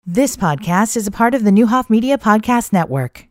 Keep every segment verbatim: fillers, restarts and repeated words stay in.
This podcast is a part of the Newhoff Media Podcast Network.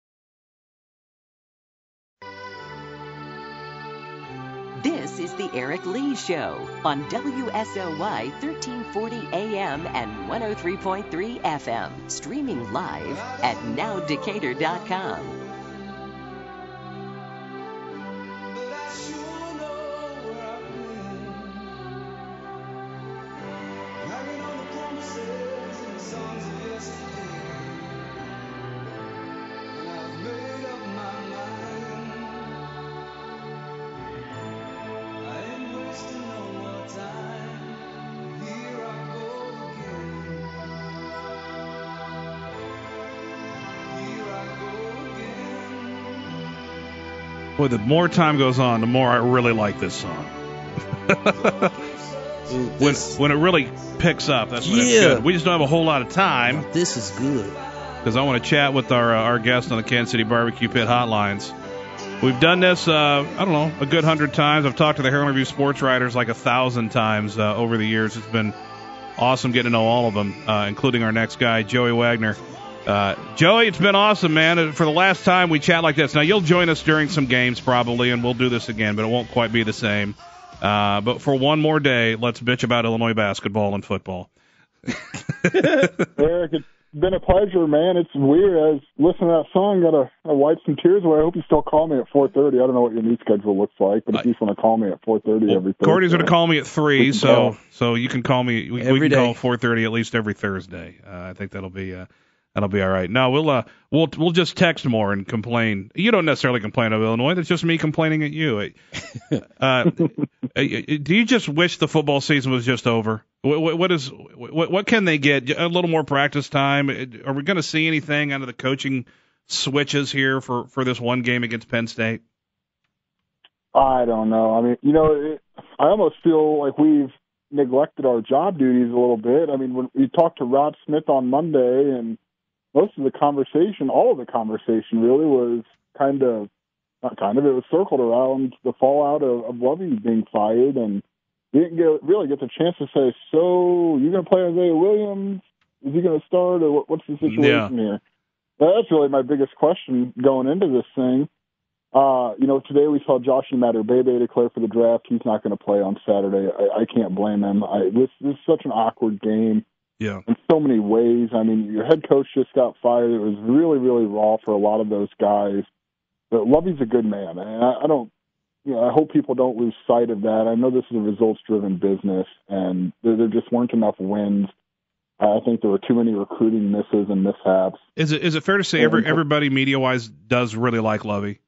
This is the Eric Lee Show on W S O Y thirteen forty A M and one oh three point three F M. Streaming live at now decatur dot com. Boy, the more time goes on, the more I really like this song. when when it really picks up, that's when Yeah. it's good. We just don't have a whole lot of time This is good. because I want to chat with our uh, our guest on the Kansas City Barbecue Pit hotlines. We've done this, uh, I don't know, a good hundred times. I've talked to the Herald Review sports writers like a thousand times uh, over the years. It's been awesome getting to know all of them, uh, including our next guy, Joey Wagner. Uh, Joey, it's been awesome, man. For the last time we chat like this. Now, you'll join us during some games probably, and we'll do this again, but it won't quite be the same. Uh, but for one more day, let's bitch about Illinois basketball and football. Eric, it's been a pleasure, man. It's weird. I was listening to that song, got to wipe some tears away. I hope you still call me at four thirty. I don't know what your news schedule looks like, but if you just want to call me at four thirty Well, every Thursday. Cordy's going to call me at three, so call. so you can call me. We, we Every can day. call four thirty at least every Thursday. Uh, I think that'll be uh, that'll be all right. No, we'll uh, we'll we'll just text more and complain. You don't necessarily complain of Illinois. That's just me complaining at you. Uh, do you just wish the football season was just over? What, what is what, what can they get? A little more practice time? Are we going to see anything out of the coaching switches here for, for this one game against Penn State? I don't know. I mean, you know, it, I almost feel like we've neglected our job duties a little bit. I mean, when we talked to Rod Smith on Monday, and most of the conversation, all of the conversation really was kind of, not kind of, it was circled around the fallout of, of Lovie being fired, and we didn't get, really get the chance to say, so you're going to play Isaiah Williams? Is he going to start, or what, what's the situation Yeah. here? That's really my biggest question going into this thing. Uh, you know, today we saw Josh Imatorbhebhe declare for the draft. He's not going to play on Saturday. I, I can't blame him. I, this, this is such an awkward game Yeah. in so many ways. I mean, your head coach just got fired. It was really, really raw for a lot of those guys. But Lovey's a good man, and I, I don't, you know, I hope people don't lose sight of that. I know this is a results-driven business, and there, there just weren't enough wins. I think there were too many recruiting misses and mishaps. Is it is it fair to say every, everybody media-wise does really like Lovie?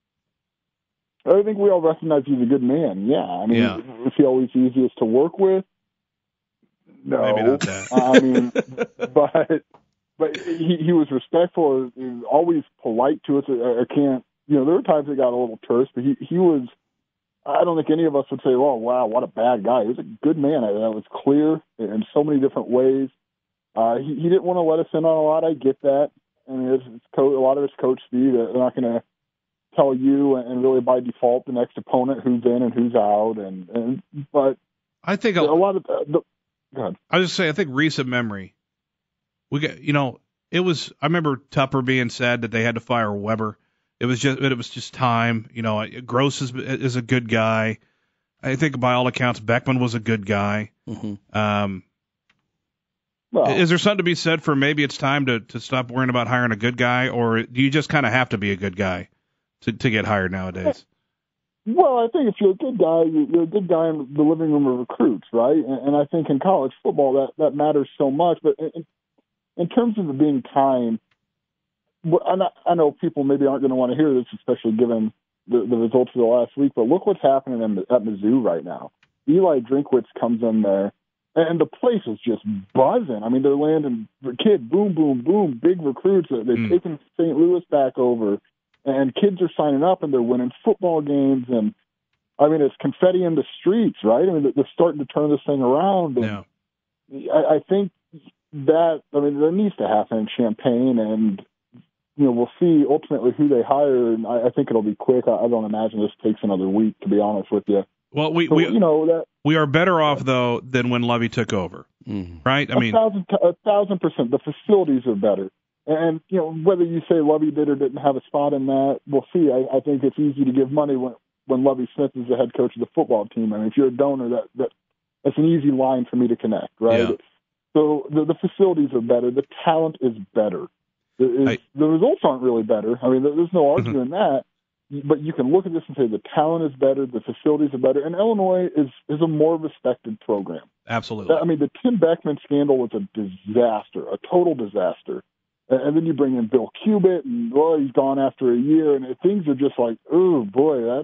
I think we all recognize he's a good man. Yeah, I mean, Yeah. is he always easiest to work with? No, Maybe not that. I mean, but but he, he was respectful. He was always polite to us. I, I can't, you know, there were times it got a little terse, but he he was. I don't think any of us would say, "Oh, wow, what a bad guy." He was a good man. That was clear in so many different ways. Uh, he, he didn't want to let us in on a lot. I get that. I mean, it's, it's co- a lot of it's coach speed. They're not going to tell you and really by default the next opponent who's in and who's out. And, and but I think a a, lot of the, the go ahead. I was just say I think recent memory. We got you know it was I remember Tupper being said that they had to fire Weber. It was just it was just time. You know, Gross is is a good guy. I think by all accounts Beckman was a good guy. Mm-hmm. Um, Well, is there something to be said for maybe it's time to, to stop worrying about hiring a good guy, or do you just kind of have to be a good guy to, to get hired nowadays? Well, I think if you're a good guy, you- you're a good guy in the living room of recruits, right? And, and I think in college football that, that matters so much. But in, in terms of it being time, well, I know- I know people maybe aren't going to want to hear this, especially given the, the results of the last week. But look what's happening in, at Mizzou right now. Eli Drinkwitz comes in there, and the place is just buzzing. I mean, they're landing kid, boom, boom, boom, big recruits. They're Mm. taking Saint Louis back over. And kids are signing up, and they're winning football games. And, I mean, it's confetti in the streets, right? I mean, they're starting to turn this thing around. And Yeah. I, I think that, I mean, that needs to happen in Champaign. And, you know, we'll see ultimately who they hire. And I, I think it'll be quick. I, I don't imagine this takes another week, to be honest with you. Well, we, So, we you know, that we are better off though than when Lovie took over. Mm. Right? I a mean, thousand, a thousand percent. The facilities are better. And, you know, whether you say Lovie did or didn't have a spot in that, we'll see. I, I think it's easy to give money when, when Lovie Smith is the head coach of the football team. I mean, if you're a donor, that, that that's an easy line for me to connect, right? Yeah. So the, the facilities are better. The talent is better. Is, I, the results aren't really better. I mean, there's no arguing that. But you can look at this and say the talent is better, the facilities are better, and Illinois is, is a more respected program. Absolutely. I mean, the Tim Beckman scandal was a disaster, a total disaster. And then you bring in Bill Cubitt, and, well, he's gone after a year, and things are just like, oh, boy, that's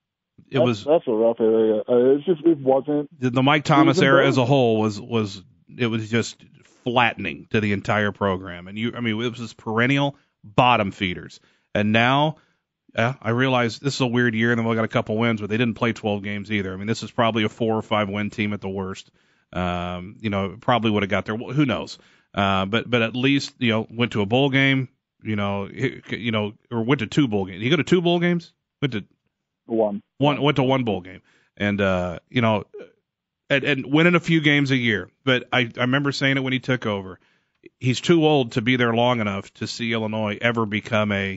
it that's, was that's a rough area. Uh, it's just it wasn't. The Mike Thomas era as a whole was, was it was just flattening to the entire program. And, you, I mean, it was just perennial bottom feeders. And now – Yeah, I realize this is a weird year, and then we got a couple wins, but they didn't play twelve games either. I mean, this is probably a four or five win team at the worst. Um, you know, probably would have got there. Who knows? Uh, but but at least you know went to a bowl game. You know, you know, or went to two bowl games. You go to two bowl games? Went to one. One went to one bowl game, and uh, you know, and, and winning a few games a year. But I I remember saying it when he took over. He's too old to be there long enough to see Illinois ever become a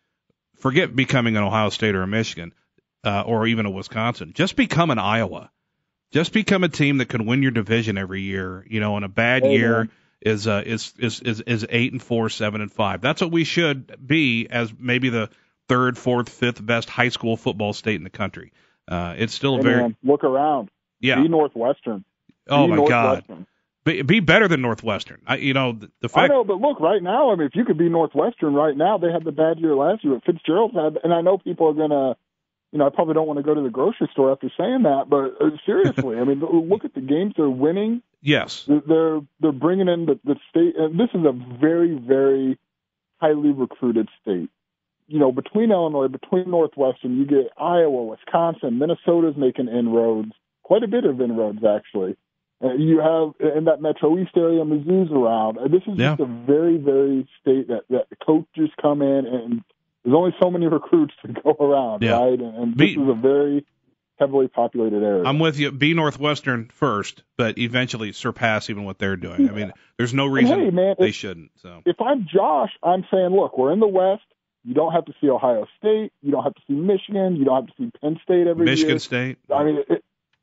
Forget becoming an Ohio State or a Michigan uh, or even a Wisconsin. Just become an Iowa. Just become a team that can win your division every year. You know, in a bad Amen. year is, uh, is is is is eight and four, seven and five. That's what we should be as maybe the third, fourth, fifth best high school football state in the country. Uh, it's still hey, very. Man, look around. Yeah. Be Northwestern. Oh be my Northwestern. God. Be, be better than Northwestern. I, you know, the, the fact. I know, but look, right now, I mean, if you could be Northwestern right now, they had the bad year last year. Fitzgerald had, and I know people are going to, you know, I probably don't want to go to the grocery store after saying that, but uh, seriously, I mean, look at the games they're winning. Yes. They're they're bringing in the, the state, and this is a very, very highly recruited state. You know, between Illinois, between Northwestern, you get Iowa, Wisconsin, Minnesota's making inroads, quite a bit of inroads, actually. Uh, you have in that Metro East area, Mizzou's around. Uh, this is yeah. just a very, very state that, that coaches come in, and there's only so many recruits to go around, yeah. right? And, and Be, this is a very heavily populated area. I'm with you. Be Northwestern first, but eventually surpass even what they're doing. Yeah. I mean, there's no reason hey, man, they if, shouldn't. So if I'm Josh, I'm saying, look, we're in the West. You don't have to see Ohio State. You don't have to see Michigan. You don't have to see Penn State every Michigan year. Michigan State. I mean, it,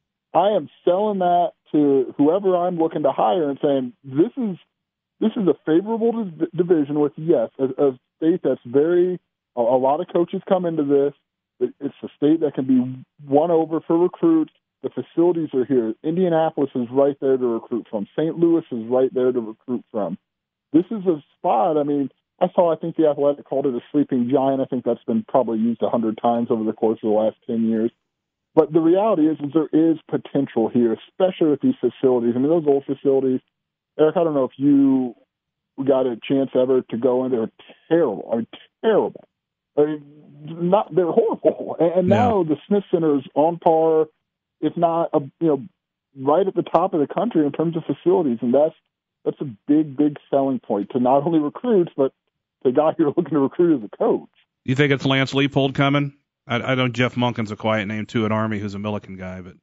I am selling that to whoever I'm looking to hire and saying this is this is a favorable div- division with yes a, a state that's very a, a lot of coaches come into this. It, it's a state that can be won over for recruits. The facilities are here. Indianapolis is right there to recruit from. Saint Louis is right there to recruit from. This is a spot. I mean, I saw. I think the Athletic called it a sleeping giant. I think that's been probably used a hundred times over the course of the last ten years. But the reality is, is there is potential here, especially with these facilities. I mean, those old facilities, Eric, I don't know if you got a chance ever to go in. They're terrible. I mean, terrible. I mean, not, they're horrible. And, and now yeah. the Smith Center is on par, if not, a, you know, right at the top of the country in terms of facilities. And that's that's a big, big selling point to not only recruits, but the guy you're looking to recruit as a coach. You think it's Lance Leipold coming? I, I know Jeff Monken's a quiet name, too, at Army, who's a Milliken guy, but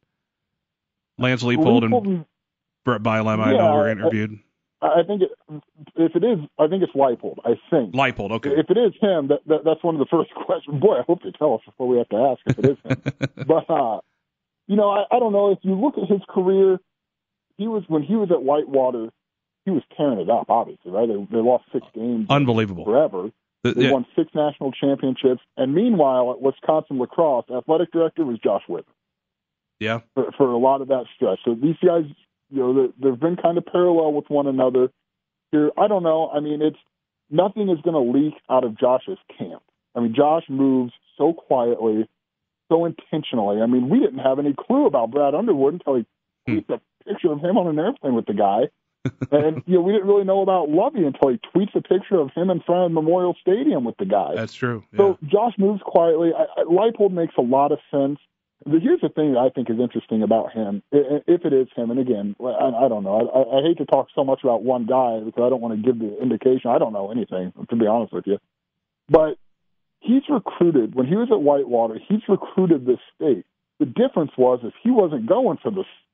Lance Leipold, Leipold and Brett Bielema, yeah, I know, were interviewed. I, I think it, if it is, I think it's Leipold, I think. Leipold, okay. If it is him, that, that that's one of the first questions. Boy, I hope they tell us before we have to ask if it is him. But, uh, you know, I, I don't know. If you look at his career, he was when he was at Whitewater, he was tearing it up, obviously, right? They, they lost six games. Unbelievable. Forever. The, they yeah. won six national championships. And meanwhile, at Wisconsin lacrosse, athletic director was Josh Wither. Yeah. For, for a lot of that stretch. So these guys, you know, they've been kind of parallel with one another here. I don't know. I mean, it's nothing is going to leak out of Josh's camp. I mean, Josh moves so quietly, so intentionally. I mean, we didn't have any clue about Brad Underwood until he tweeted a picture of him on an airplane with the guy. And, you know, we didn't really know about Lovie until he tweets a picture of him in front of Memorial Stadium with the guy. That's true. Yeah. So Josh moves quietly. I, I, Leipold makes a lot of sense. But here's the thing that I think is interesting about him, if it is him, and again, I, I don't know. I, I hate to talk so much about one guy because I don't want to give the indication. I don't know anything, to be honest with you. But he's recruited, when he was at Whitewater, he's recruited this state. The difference was if he wasn't going for the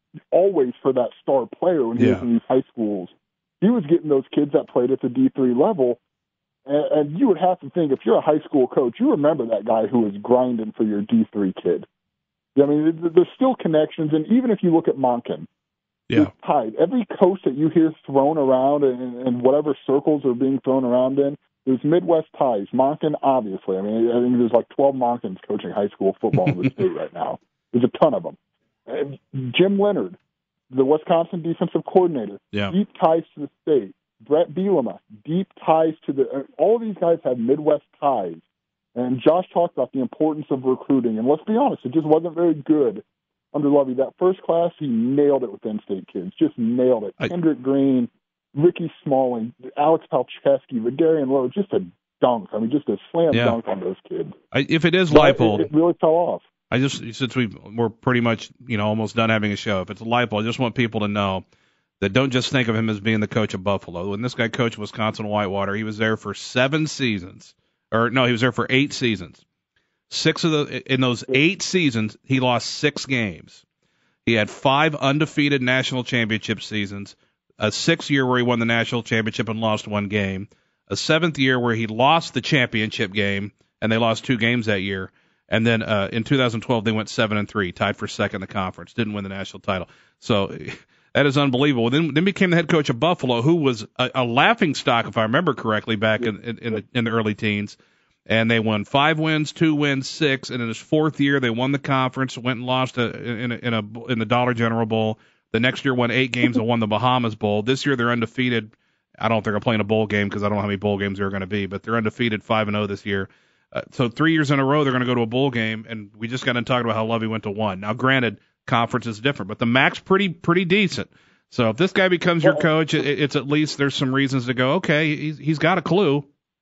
always for that star player when he yeah. was in these high schools. He was getting those kids that played at the D three level, and, and you would have to think, if you're a high school coach, you remember that guy who was grinding for your D three kid. I mean, there's still connections, and even if you look at Monken, yeah. tied. Every coach that you hear thrown around and, and whatever circles are being thrown around in, there's Midwest ties. Monken, obviously. I mean, I think there's like twelve Monkens coaching high school football in the state right now. There's a ton of them. And Jim Leonard, the Wisconsin defensive coordinator, yeah. deep ties to the state. Brett Bielema, deep ties to the – all these guys have Midwest ties. And Josh talked about the importance of recruiting. And let's be honest, it just wasn't very good under Lovey. That first class, he nailed it with in-state kids. Just nailed it. I, Kendrick Green, Ricky Smalling, Alex Palczewski, Vidarian Lowe, just a dunk. I mean, just a slam yeah. dunk on those kids. I, if it is but Leipold, it, it really fell off. I just, since we we're pretty much, you know, almost done having a show, if it's Leipold, I just want people to know that don't just think of him as being the coach of Buffalo. When this guy coached Wisconsin Whitewater, he was there for seven seasons. Or, no, he was there for eight seasons. Six of the in those eight seasons, he lost six games. He had five undefeated national championship seasons, a sixth year where he won the national championship and lost one game, a seventh year where he lost the championship game and they lost two games that year, and then uh, in two thousand twelve they went seven and three, tied for second in the conference, didn't win the national title. So that is unbelievable. Then then became the head coach of Buffalo, who was a, a laughing stock, if I remember correctly, back in in, in, the, in the early teens. And they won five wins, two wins, six. And in his fourth year, they won the conference, went and lost a, in, a, in a in the Dollar General Bowl. The next year, won eight games and won the Bahamas Bowl. This year, they're undefeated. I don't think they're playing a bowl game because I don't know how many bowl games they're going to be, but they're undefeated five and oh this year. Uh, so three years in a row, they're going to go to a bowl game. And we just got to talk about how Lovey went to one. Now, granted, conference is different, but the M A C's pretty pretty decent. So if this guy becomes your coach, it, it's at least there's some reasons to go, okay, he's, he's got a clue.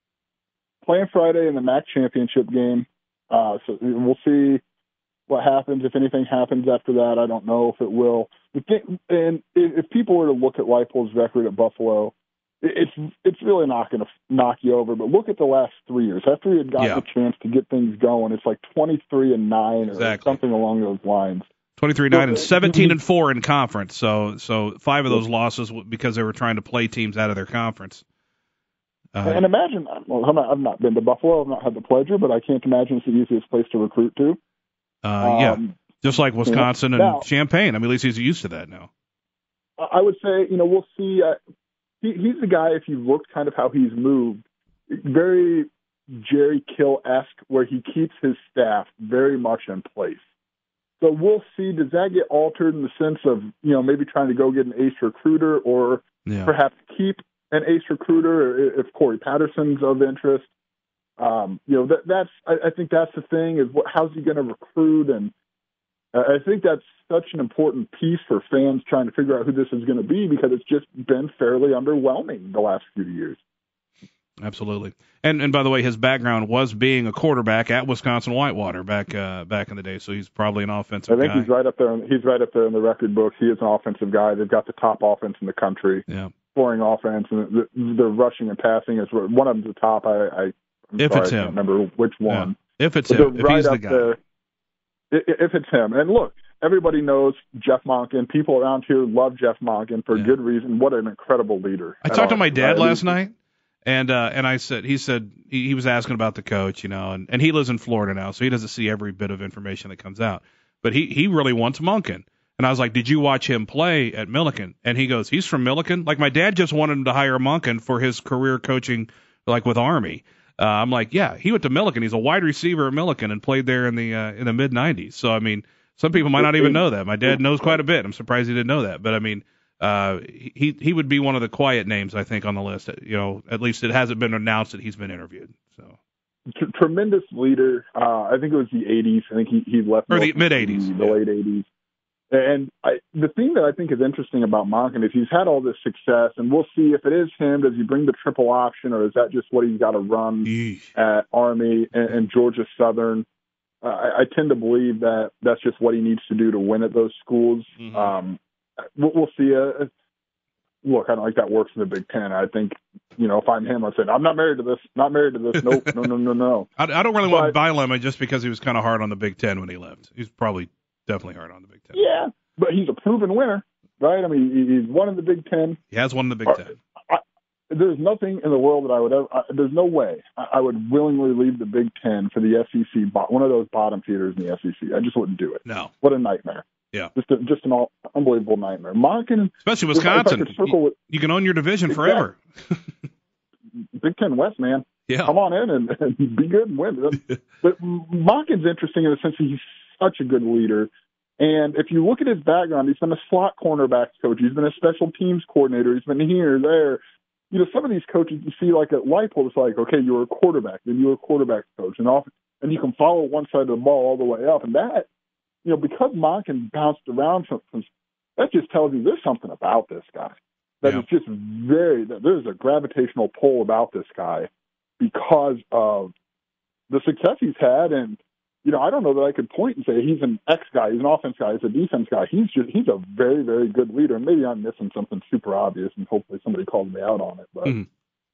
Playing Friday in the M A C championship game, uh, so we'll see what happens. If anything happens after that, I don't know if it will. And if people were to look at Leipold's record at Buffalo, it's it's really not going to knock you over. But look at the last three years. After he had gotten yeah. a chance to get things going, it's like twenty-three and nine or exactly. something along those lines. twenty-three nine and seventeen and four in conference. So so five of those losses because they were trying to play teams out of their conference. Uh, and imagine, well, I'm not, I've not been to Buffalo, I've not had the pleasure, but I can't imagine it's the easiest place to recruit to. Uh, yeah, um, just like Wisconsin you and know, now, Champaign. I mean, at least he's used to that now. I would say, you know, we'll see. Uh, he, he's the guy, if you look kind of how he's moved, very Jerry Kill-esque, where he keeps his staff very much in place. So we'll see, does that get altered in the sense of, you know, maybe trying to go get an ace recruiter or yeah. perhaps keep an ace recruiter if Corey Patterson's of interest? Um, you know, that, that's, I, I think that's the thing is what, how's he going to recruit? And uh, I think that's such an important piece for fans trying to figure out who this is going to be because it's just been fairly underwhelming the last few years. Absolutely. And and by the way, his background was being a quarterback at Wisconsin Whitewater back uh, back in the day, so he's probably an offensive guy. I think guy. he's right up there. He's right up there in the record books. He is an offensive guy. They've got the top offense in the country. Yeah. Scoring offense, and the, the rushing and passing is one of them. The top. I, I I'm if sorry, it's I him, can't remember which one. Yeah. If it's but him, if right he's the up guy. There, if it's him, and look, everybody knows Jeff Monken. People around here love Jeff Monken for yeah. good reason. What an incredible leader! I talked to my dad uh, last night. And uh, and I said, he said, he, he was asking about the coach, you know, and, and he lives in Florida now, so he doesn't see every bit of information that comes out. But he, he really wants Monken. And I was like, did you watch him play at Millikan? And he goes, he's from Millikan? Like, my dad just wanted him to hire Monken for his career coaching, like, with Army. Uh, I'm like, yeah, he went to Millikan. He's a wide receiver at Millikan and played there in the uh, in the mid nineties. So, I mean, some people might not even know that. My dad knows quite a bit. I'm surprised he didn't know that. But, I mean, Uh, he he would be one of the quiet names, I think, on the list. You know, at least it hasn't been announced that he's been interviewed. So T- tremendous leader. Uh, I think it was the eighties. I think he he left or the mid eighties, the yeah. late eighties. And I, the thing that I think is interesting about Monken is he's had all this success, and we'll see if it is him. Does he bring the triple option, or is that just what he's got to run Eesh. at Army and, and Georgia Southern? Uh, I, I tend to believe that that's just what he needs to do to win at those schools. Mm-hmm. Um, We'll, we'll see. Uh, look, I don't think that works in the Big Ten. I think, you know, if I'm him, I'd say, I'm not married to this. Not married to this. Nope. no, no, no, no. I, I don't really but, want Bielema just because he was kind of hard on the Big Ten when he left. He's probably definitely hard on the Big Ten. Yeah. but he's a proven winner, right? I mean, he's won in the Big Ten. He has won the Big Ten. I, there's nothing in the world that I would ever. I, there's no way I, I would willingly leave the Big Ten for the S E C, one of those bottom feeders in the S E C. I just wouldn't do it. No. What a nightmare. Yeah. Just a, just an all, unbelievable nightmare. Monken, especially Wisconsin. If I, if I could circle with, you can own your division exactly. forever. Big Ten West, man. Yeah. Come on in and, and be good and win. But Monken's interesting in the sense that he's such a good leader. And if you look at his background, he's been a slot cornerbacks coach. He's been a special teams coordinator. He's been here, there. You know, some of these coaches you see like at Leipold, it's like, okay, you were a quarterback, then you were a quarterback coach, and off, and you can follow one side of the ball all the way up. And that, you know, because Monken bounced around, from, from, that just tells you there's something about this guy. That yeah. is just very, there's a gravitational pull about this guy because of the success he's had. And, you know, I don't know that I could point and say he's an X guy, he's an offense guy, he's a defense guy. He's just, he's a very, very good leader. And maybe I'm missing something super obvious, and hopefully somebody calls me out on it. But mm-hmm.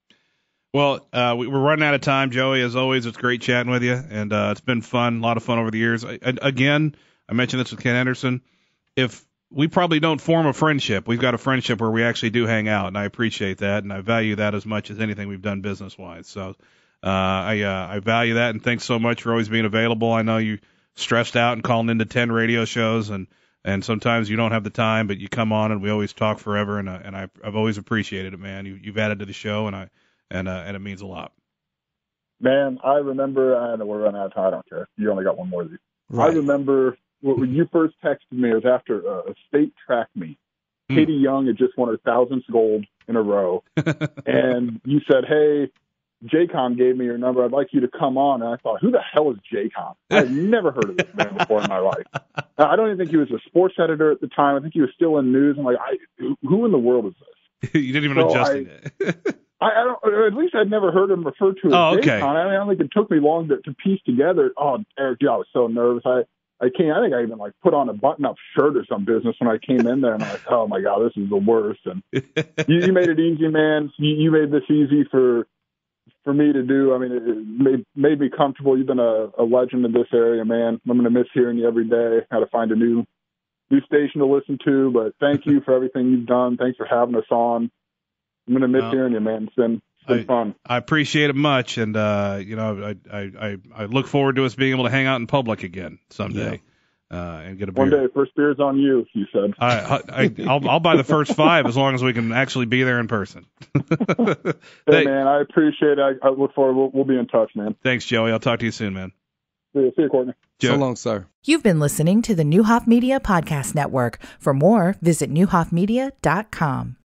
Well, uh, we, we're running out of time, Joey. As always, it's great chatting with you, and uh, it's been fun, a lot of fun over the years. I, I, again, I mentioned this with Ken Henderson. If we probably don't form a friendship, we've got a friendship where we actually do hang out, and I appreciate that, and I value that as much as anything we've done business-wise. So uh, I uh, I value that, and thanks so much for always being available. I know you stressed out and calling into ten radio shows, and, and sometimes you don't have the time, but you come on, and we always talk forever, and, uh, and I, I've always appreciated it, man. You, you've added to the show, and I and uh, and it means a lot. Man, I remember, I know we're running out of time. I don't care. You only got one more of these. Right. I remember when you first texted me, it was after a state track meet. Hmm. Katie Young had just won her thousandth gold in a row. And you said, hey, J CON gave me your number. I'd like you to come on. And I thought, who the hell is J CON? I've never heard of this man before in my life. I don't even think he was a sports editor at the time. I think he was still in news. I'm like, I, who in the world is this? You didn't even know So Justin I- did. I, I don't. Or at least I'd never heard him referred to as Oh, okay. J CON. I mean, I don't think it took me long to, to piece together. Oh, Eric, dude, I was so nervous. I, I came. I think I even like put on a button-up shirt or some business when I came in there, and I'm like, oh my god, this is the worst. And you, you made it easy, man. You, you made this easy for for me to do. I mean, it, it made made me comfortable. You've been a, a legend in this area, man. I'm going to miss hearing you every day. Got to find a new new station to listen to, but thank you for everything you've done. Thanks for having us on. I'm going to miss Well, hearing you, man. It's been, it's been I, fun. I appreciate it much, and uh, you know, I, I, I, I look forward to us being able to hang out in public again someday, uh, and get a beer. One day, first beer's on you, you said. I, I, I'll, I'll buy the first five as long as we can actually be there in person. Hey, Hey, man, I appreciate it. I, I look forward. We'll, we'll be in touch, man. Thanks, Joey. I'll talk to you soon, man. See you, see you Courtney. So Joe- long, sir. You've been listening to the Newhoff Media Podcast Network. For more, visit newhoff media dot com.